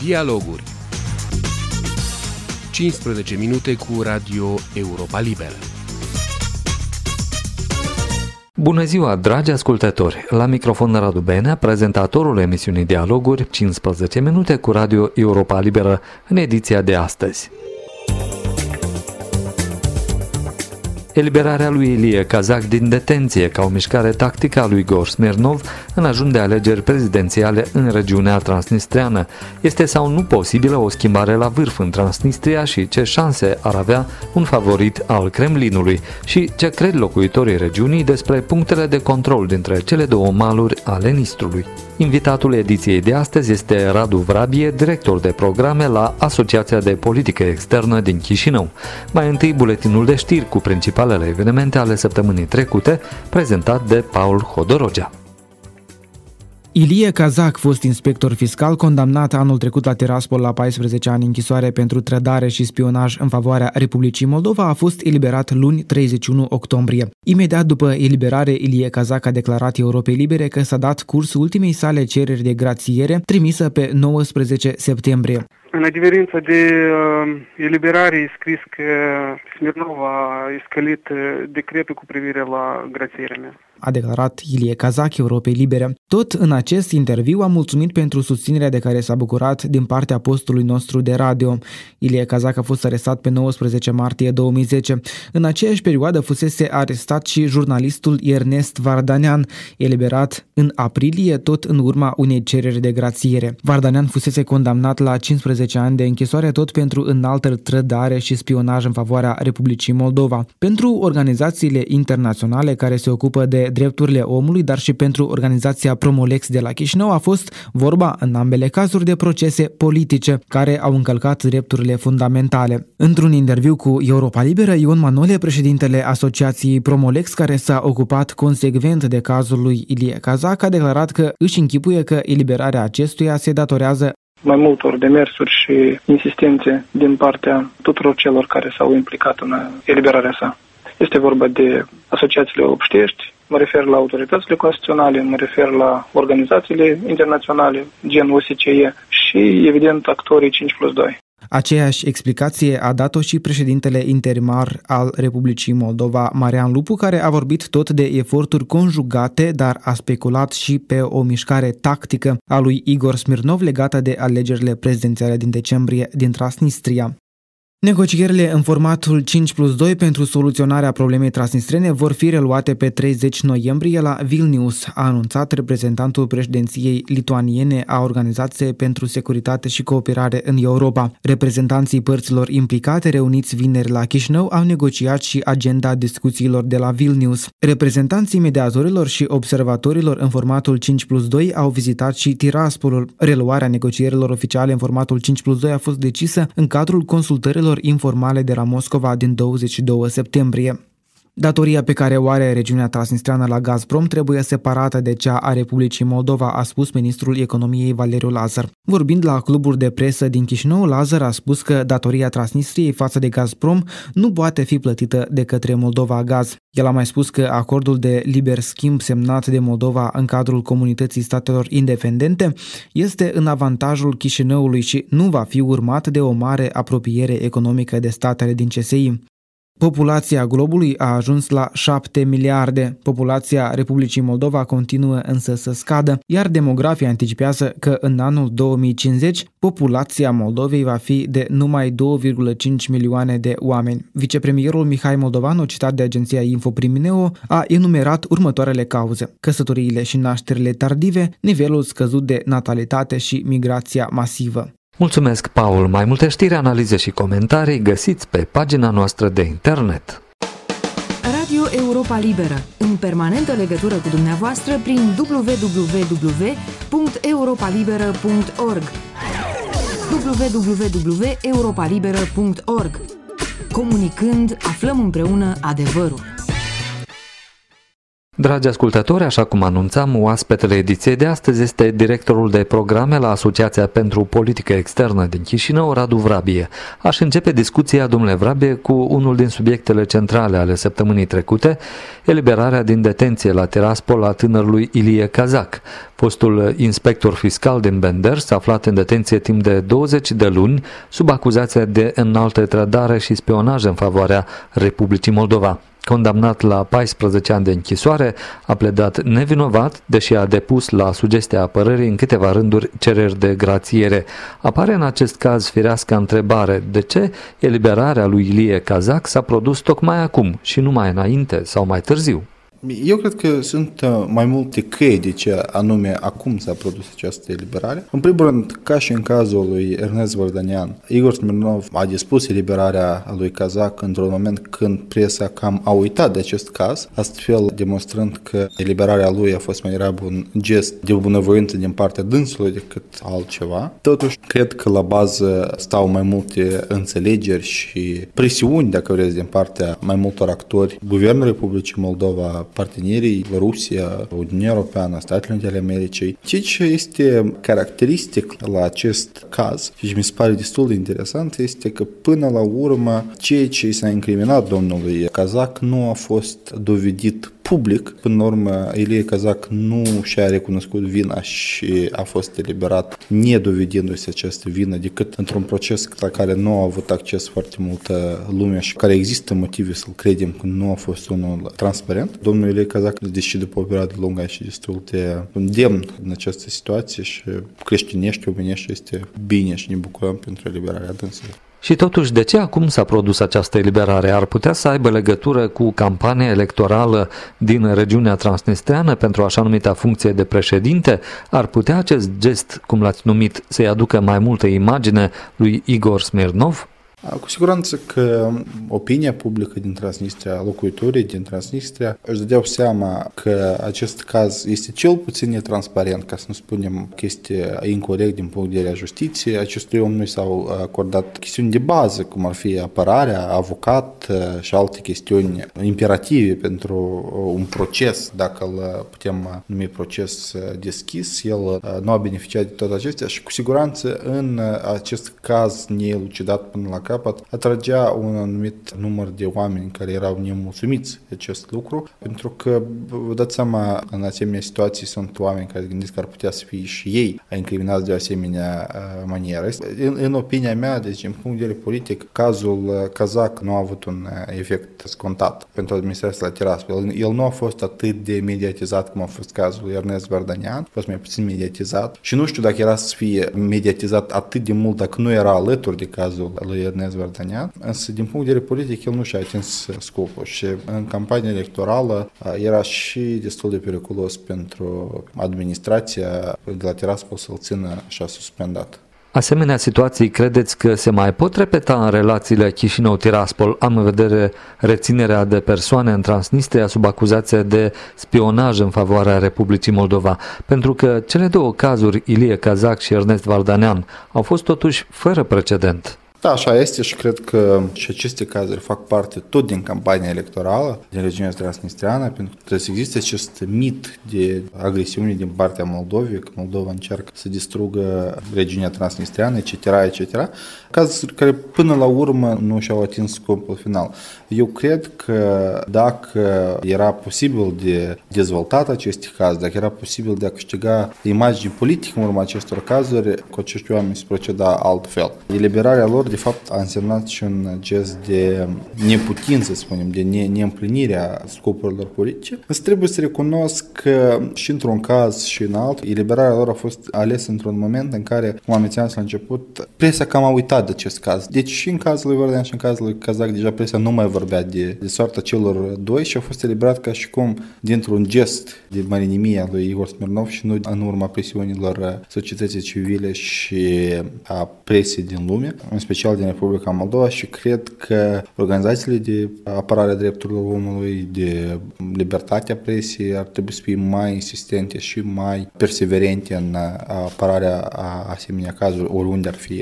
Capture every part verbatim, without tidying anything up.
Dialoguri. cincisprezece minute cu Radio Europa Liberă. Bună ziua, dragi ascultători! La microfon Radu Benea, prezentatorul emisiunii Dialoguri, cincisprezece minute cu Radio Europa Liberă, în ediția de astăzi. Eliberarea lui Ilie Kazak din detenție ca o mișcare tactică a lui Igor Smirnov în ajun de alegeri prezidențiale în regiunea transnistreană. Este sau nu posibilă o schimbare la vârf în Transnistria și ce șanse ar avea un favorit al Kremlinului și ce cred locuitorii regiunii despre punctele de control dintre cele două maluri ale Nistrului. Invitatul ediției de astăzi este Radu Vrabie, director de programe la Asociația de Politică Externă din Chișinău. Mai întâi buletinul de știri cu principalele evenimente ale săptămânii trecute, prezentat de Paul Hodorogea. Ilie Kazak, fost inspector fiscal, condamnat anul trecut la Tiraspol la paisprezece ani închisoare pentru trădare și spionaj în favoarea Republicii Moldova, a fost eliberat luni treizeci și unu octombrie. Imediat după eliberare, Ilie Kazak a declarat Europei Libere că s-a dat curs ultimei sale cereri de grațiere, trimisă pe nouăsprezece septembrie. În adeverință de uh, eliberare e scris că Smirnov a iscălit decretul cu privire la grațierea mea, a declarat Ilie Kazak Europei Libere. Tot în acest interviu a mulțumit pentru susținerea de care s-a bucurat din partea postului nostru de radio. Ilie Kazak a fost arestat pe nouăsprezece martie două mii zece. În aceeași perioadă fusese arestat și jurnalistul Ernest Vardanyan, eliberat în aprilie, tot în urma unei cereri de grațiere. Vardanyan fusese condamnat la cincisprezece ani de închisoare, tot pentru înaltă trădare și spionaj în favoarea Republicii Moldova. Pentru organizațiile internaționale care se ocupă de drepturile omului, dar și pentru organizația Promolex de la Chișinău, a fost vorba în ambele cazuri de procese politice care au încălcat drepturile fundamentale. Într-un interviu cu Europa Liberă, Ion Manole, președintele Asociației Promolex, care s-a ocupat consecvent de cazul lui Ilie Kazak, a declarat că își închipuie că eliberarea acestuia se datorează mai multor demersuri și insistențe din partea tuturor celor care s-au implicat în eliberarea sa. Este vorba de asociațiile obștești, mă refer la autoritățile constituționale, mă refer la organizațiile internaționale, gen O S C E și, evident, actorii cinci plus doi. Aceeași explicație a dat-o și președintele interimar al Republicii Moldova, Marian Lupu, care a vorbit tot de eforturi conjugate, dar a speculat și pe o mișcare tactică a lui Igor Smirnov legată de alegerile prezidențiale din decembrie din Transnistria. Negocierile în formatul cinci plus doi pentru soluționarea problemei transnistrene vor fi reluate pe treizeci noiembrie la Vilnius, a anunțat reprezentantul președinției lituaniene a Organizației pentru Securitate și Cooperare în Europa. Reprezentanții părților implicate reuniți vineri la Chișinău au negociat și agenda discuțiilor de la Vilnius. Reprezentanții mediatorilor și observatorilor în formatul cinci plus doi au vizitat și Tiraspolul. Reluarea negocierilor oficiale în formatul cinci plus doi a fost decisă în cadrul consultărilor informale de la Moscova din douăzeci și doi septembrie. Datoria pe care o are regiunea transnistreană la Gazprom trebuie separată de cea a Republicii Moldova, a spus ministrul economiei Valeriu Lazar. Vorbind la cluburi de presă din Chișinău, Lazar a spus că datoria Transnistriei față de Gazprom nu poate fi plătită de către Moldova Gaz. El a mai spus că acordul de liber schimb semnat de Moldova în cadrul Comunității Statelor Independente este în avantajul Chișinăului și nu va fi urmat de o mare apropiere economică de statele din C S I. Populația globului a ajuns la șapte miliarde. Populația Republicii Moldova continuă însă să scadă, iar demografia anticipează că în anul două mii cincizeci populația Moldovei va fi de numai două virgulă cinci milioane de oameni. Vicepremierul Mihai Moldovanu, citat de agenția Infoprimineo, a enumerat următoarele cauze: căsătoriile și nașterile tardive, nivelul scăzut de natalitate și migrația masivă. Mulțumesc, Paul! Mai multe știri, analize și comentarii găsiți pe pagina noastră de internet. Radio Europa Liberă, în permanentă legătură cu dumneavoastră prin w w w punct europa liberă punct org w w w punct europa liberă punct org. Comunicând, aflăm împreună adevărul. Dragi ascultători, așa cum anunțam, oaspetele ediției de astăzi este directorul de programe la Asociația pentru Politică Externă din Chișinău, Radu Vrabie. Aș începe discuția, domnule Vrabie, cu unul din subiectele centrale ale săptămânii trecute, eliberarea din detenție la Tiraspol a tânărului Ilie Kazak. Fostul inspector fiscal din Bender s-a aflat în detenție timp de douăzeci de luni sub acuzația de înaltă trădare și spionaj în favoarea Republicii Moldova. Condamnat la paisprezece ani de închisoare, a pledat nevinovat, deși a depus la sugestia apărării în câteva rânduri cereri de grațiere. Apare în acest caz firească întrebare: de ce eliberarea lui Ilie Kazak s-a produs tocmai acum și nu mai înainte sau mai târziu? Eu cred că sunt mai multe căi de ce anume acum s-a produs această eliberare. În primul rând, ca și în cazul lui Ernest Vardanian, Igor Smirnov a dispus eliberarea lui Kazak într-un moment când presa cam a uitat de acest caz, astfel demonstrând că eliberarea lui a fost mai degrabă un gest de bunăvoință din partea dânsului decât altceva. Totuși, cred că la bază stau mai multe înțelegeri și presiuni, dacă vreți, din partea mai multor actori, Guvernul Republicii Moldova, partenerii, Rusia, Uniunea Europeană, Statele Unite ale Americii. Ceea ce este caracteristic la acest caz și mi se pare destul de interesant este că până la urmă ceea ce s-a incriminat domnului Kazak nu a fost dovedit public. Până la urmă, Ilie Kazak nu și-a recunoscut vina și a fost eliberat nedovedindu-se această vină decât într-un proces la care nu a avut acces foarte multă lume și care există motive să-l credem că nu a fost unul transparent. Domnul Ilie Kazak, deși după o perioadă lungă și destul de demn în această situație și creștinește, omenește, este bine și ne bucurăm pentru eliberarea dânsului. Și totuși, de ce acum s-a produs această eliberare? Ar putea să aibă legătură cu campania electorală din regiunea transnistreană pentru așa numita funcție de președinte? Ar putea acest gest, cum l-ați numit, să-i aducă mai multă imagine lui Igor Smirnov? Cu siguranță că opinia publică din Transnistria, locuitorii din Transnistria își dădeau seama că acest caz este cel puțin netransparent, ca să nu spunem că este incorect din punct de vedere a justiției. Acestui om nu s-au acordat chestiuni de bază, cum ar fi apărarea, avocat și alte chestiuni imperative pentru un proces, dacă îl putem numi proces deschis. El nu a beneficiat de toate acestea și cu siguranță în acest caz neelucidat până la atragea un anumit număr de oameni care erau nemulțumiți de acest lucru, pentru că, vă dați seama, în asemenea situații sunt oameni care gândesc că ar putea să fie și ei incriminați de o asemenea manieră. În, în opinia mea, deci, din punct de vedere politic, cazul Kazak nu a avut un efect scontat pentru administrația la Tiraspol. El nu a fost atât de mediatizat cum a fost cazul lui Ernest Vardanian, a fost mai puțin mediatizat și nu știu dacă era să fie mediatizat atât de mult dacă nu era alături de cazul lui Ernest Vardanian, însă din punct de vedere politic el nu și-a atins scopul și în campania electorală era și destul de periculos pentru administrația de la Tiraspol să-l țină așa suspendat. Asemenea situații credeți că se mai pot repeta în relațiile Chișinău-Tiraspol? Am în vedere reținerea de persoane în Transnistria sub acuzație de spionaj în favoarea Republicii Moldova, pentru că cele două cazuri, Ilie Kazak și Ernest Vardanian, au fost totuși fără precedent. Da, așa este și cred că și aceste cazuri fac parte tot din campania electorală din regiunea transnistreană, pentru că trebuie să existe acest mit de agresiune din partea Moldovei, că Moldova încearcă să distrugă regiunea transnistreană, et cetera, et cetera. Cazuri care până la urmă nu și-au atins scopul final. Eu cred că dacă era posibil de dezvoltat aceste cazuri, dacă era posibil de a câștiga imagini politică în urma acestor cazuri, cu acești oameni se proceda altfel. Eliberarea lor de fapt a însemnat și un gest de neputință, să spunem, de ne- neîmplinirea scopurilor politice. Însă trebuie să recunosc că și într-un caz și în altul, eliberarea lor a fost alesă într-un moment în care, cum am menționat la început, presa cam a uitat de acest caz. Deci și în cazul lui Vardanian și în cazul lui Kazak deja presa nu mai vorbea de, de soarta celor doi și a fost eliberat ca și cum dintr-un gest de marinimie a lui Igor Smirnov și nu în urma presiunilor societății civile și a presei din lume, în special din Republica Moldova, și cred că organizațiile de apărare a drepturilor omului, de libertatea presiei ar trebui să fie mai insistente și mai perseverente în apărarea a asemenea cazuri, oriunde ar fi ele.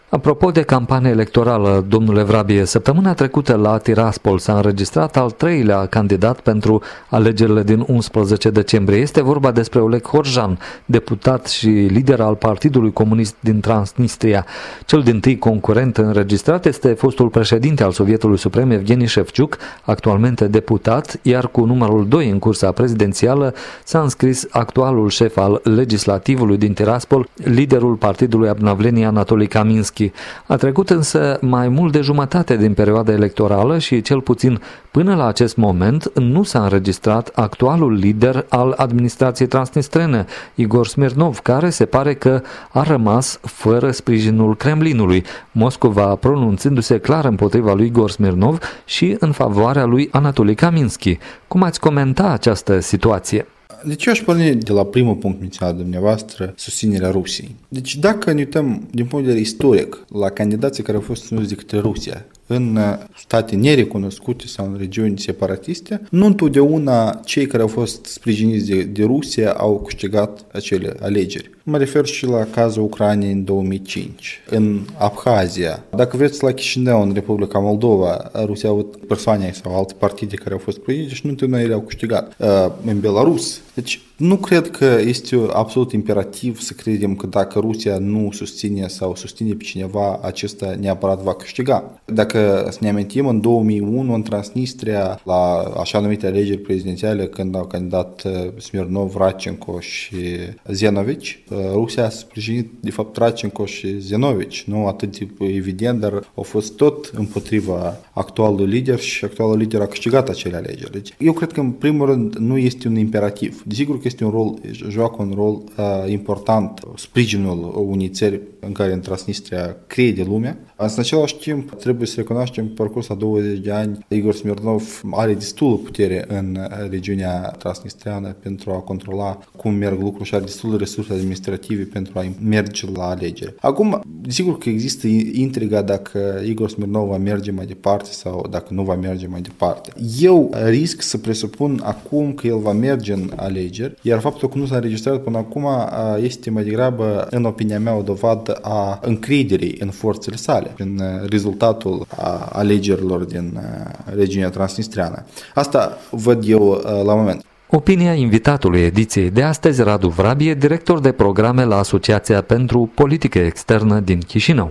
Apropo de campanie electorală, domnule Vrabie, săptămâna trecută la Tiraspol s-a înregistrat al treilea candidat pentru alegerile din unsprezece decembrie. Este vorba despre Oleg Horjan, deputat și lider al Partidului Comunist din Transnistria. Cel dintâi concurent înregistrat este fostul președinte al Sovietului Suprem, Evgeni Shevchuk, actualmente deputat, iar cu numărul doi în cursa prezidențială s-a înscris actualul șef al legislativului din Tiraspol, liderul Partidului Obnovlenie Anatolii Kaminski. A trecut însă mai mult de jumătate din perioada electorală și, cel puțin până la acest moment, nu s-a înregistrat actualul lider al administrației transnistrene, Igor Smirnov, care se pare că a rămas fără sprijinul Kremlinului, Moscova pronunțându-se clar împotriva lui Igor Smirnov și în favoarea lui Anatolii Kaminski. Cum ați comenta această situație? Deci eu aș porni de la primul punct menționat dumneavoastră, susținerea Rusiei. Deci dacă ne uităm din punct de vedere istoric la candidații care au fost susținuți de către Rusia în state nerecunoscute sau în regiuni separatiste, nu întotdeauna cei care au fost sprijiniți de, de Rusia au câștigat acele alegeri. Mă refer și la cazul Ucrainei în două mii cinci, în Abhazia. Dacă vreți, la Chișinău, în Republica Moldova, Rusia a avut persoane sau alte partide care au fost sprijinite și nu întotdeauna ele au câștigat. În Belarus. Deci nu cred că este absolut imperativ să credem că dacă Rusia nu susține sau susține pe cineva, acesta neapărat va câștiga. Dacă să ne amintim, în două mii unu, în Transnistria, la așa numite alegeri prezidențiale, când au candidat Smirnov, Radchenko și Zenovici, Rusia a sprijinit, de fapt, Radchenko și Zenovici. Nu atât de evident, dar au fost tot împotriva actualului lider și actualul lider a câștigat acele alegeri. Deci, eu cred că, în primul rând, nu este un imperativ. Desigur că este un rol, joacă un rol uh, important, sprijinul unei țări în care în Transnistria crede lumea. În același timp, trebuie să recunoaștem că pe parcurs a douăzeci de ani, Igor Smirnov are destulă putere în regiunea transnistriană pentru a controla cum merg lucrurile și are destulă resurse administrative pentru a merge la alegeri. Acum, desigur că există intriga dacă Igor Smirnov va merge mai departe sau dacă nu va merge mai departe. Eu risc să presupun acum că el va merge în alegeri, iar faptul că nu s-a înregistrat până acum este mai degrabă, în opinia mea, o dovadă a încrederii în forțele sale, în rezultatul alegerilor din regiunea transnistreană. Asta văd eu la moment. Opinia invitatului ediției de astăzi, Radu Vrabie, director de programe la Asociația pentru Politică Externă din Chișinău.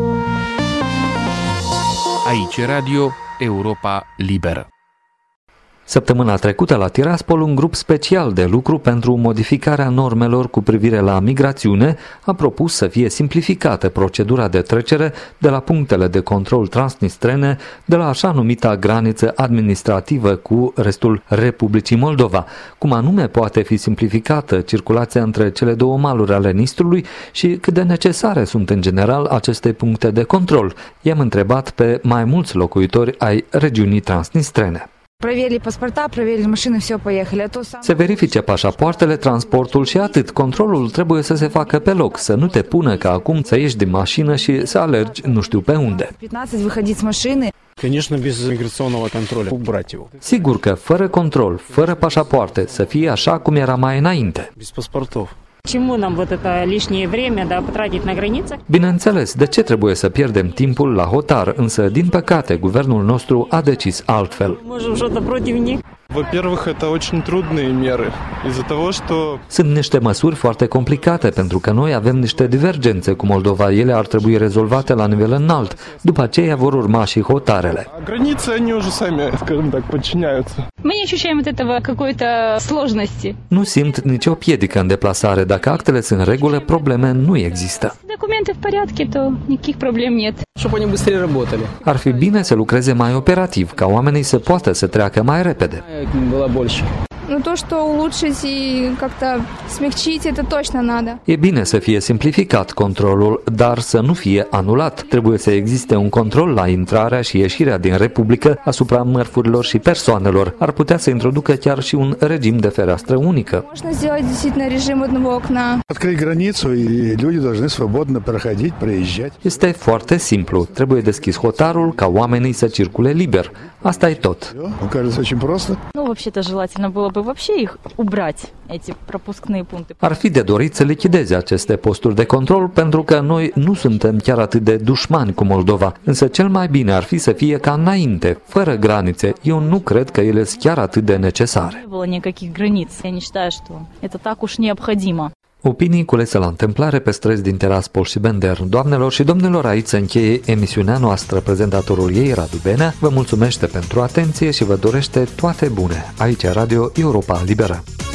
Aici Radio Europa Liberă. Săptămâna trecută la Tiraspol, un grup special de lucru pentru modificarea normelor cu privire la migrațiune a propus să fie simplificată procedura de trecere de la punctele de control transnistrene de la așa numita graniță administrativă cu restul Republicii Moldova. Cum anume poate fi simplificată circulația între cele două maluri ale Nistrului și cât de necesare sunt în general aceste puncte de control? I-am întrebat pe mai mulți locuitori ai regiunii transnistrene. Проверили паспорта, проверили машины, все, поехали. А то сам... Se verifice pașapoartele, transportul și atât. Controlul trebuie să se facă pe loc, să nu te pună ca acum să ieși din mașină și să alergi nu știu pe unde. пятнадцать выходить с машины. Конечно, без миграционного контроля. Убрать его. Sigur că fără control, fără pașapoarte, să fie așa cum era mai înainte. Без паспортов. Чему нам вот это лишнее время, да, потратить на границах? Bineînțeles, de ce trebuie să pierdem timpul la hotar, însă, din păcate, guvernul nostru a decis altfel. Можем что-то против них. Во-первых, это очень трудные меры из-за того, что... Sunt niște măsuri foarte complicate, pentru că noi avem niște divergențe cu Moldova. Ele ar trebui rezolvate la nivel înalt. După aceea vor urma și hotarele. Границы, они уже сами, скажем так, подчиняются. Мы не ощущаем от этого какой-то сложности. Nu simt nicio piedică în deplasare. Dacă actele sunt în regulă, probleme nu există. Документы в порядке, то никаких проблем нет. Чтобы они быстрее работали. Ar fi bine să lucreze mai operativ, ca oamenii să poată să treacă mai repede. Было больше. Ну то, что улучшить и как-то смягчить, это точно надо. E bine să fie simplificat controlul, dar să nu fie anulat. Trebuie să existe un control la intrarea și ieșirea din Republică asupra mărfurilor și persoanelor. Ar putea să introducă chiar și un regim de fereastră unică. Можно сделать действительно режим одного окна. Открыть границу, и люди должны свободно проходить, проезжать. Este foarte simplu. Trebuie deschis hotarul ca oamenii să circule liber. Asta e tot. Мне кажется, очень просто. Ну, вообще-то желательно было бы вообще их убрать, эти пропускные пункты. Ar fi de dorit să lichideze aceste posturi de control pentru că noi nu suntem chiar atât de dușmani cu Moldova, însă cel mai bine ar fi să fie ca înainte, fără granițe. Eu nu cred că ele sunt chiar atât de necesare. Не было никаких границ. Я не считаю, что это так уж необходимо. Opinii culese la întâmplare pe străzi din Tiraspol și Bender. Doamnelor și domnilor, aici se încheie emisiunea noastră. Prezentatorul ei, Radu Benea, vă mulțumește pentru atenție și vă dorește toate bune. Aici Radio Europa Liberă.